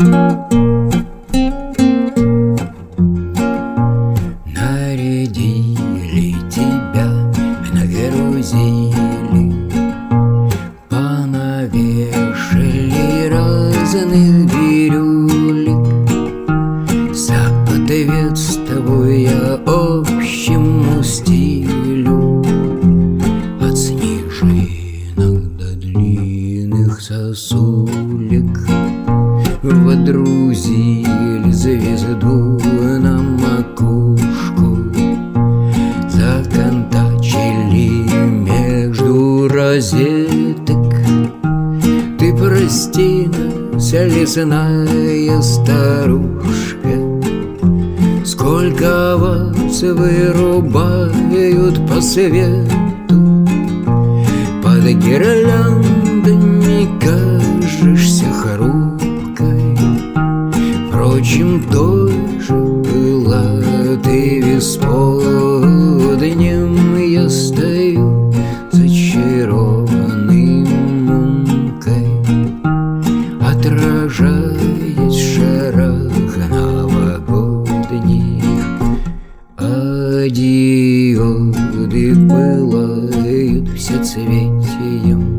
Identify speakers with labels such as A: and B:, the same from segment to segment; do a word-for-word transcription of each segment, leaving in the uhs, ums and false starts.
A: Нарядили тебя, нагрузили, понавешали разных бирюлек, соответствуя общему стилю. От снежинок до длинных сосулек водрузили звезду на макушку, законтачили между розеток. Ты, прости нас, лесная старушка, сколько вас вырубают по свету. Под гирляндами кажешься хрупкой, впрочем, тоже была ты в исподнем. Я стою зачарованной мумкой, отражаясь в шарах новогодних. А диоды пылают всецветием.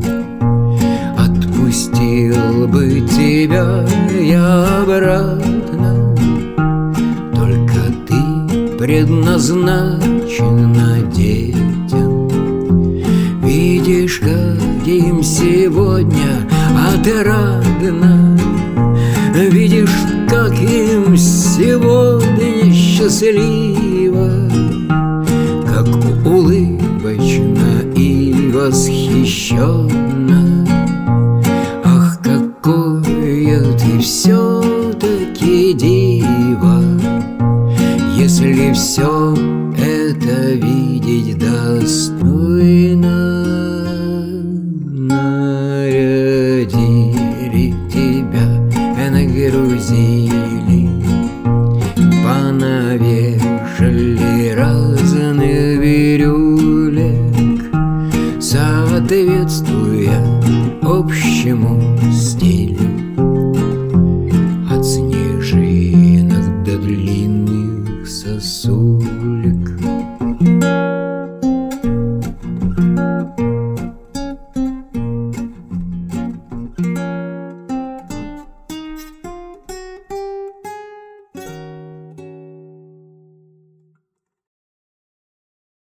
A: Отпустил бы тебя я обратно, только ты предназначена детям. Видишь, как им сегодня отрадно, видишь, как им сегодня счастливо, как улыбочно и восхищенно. Ах, какое ты все-таки диво, если все это видеть достойно. Нарядили тебя, нагрузили, понавешали разных бирюлек, соответствуя общему стилю.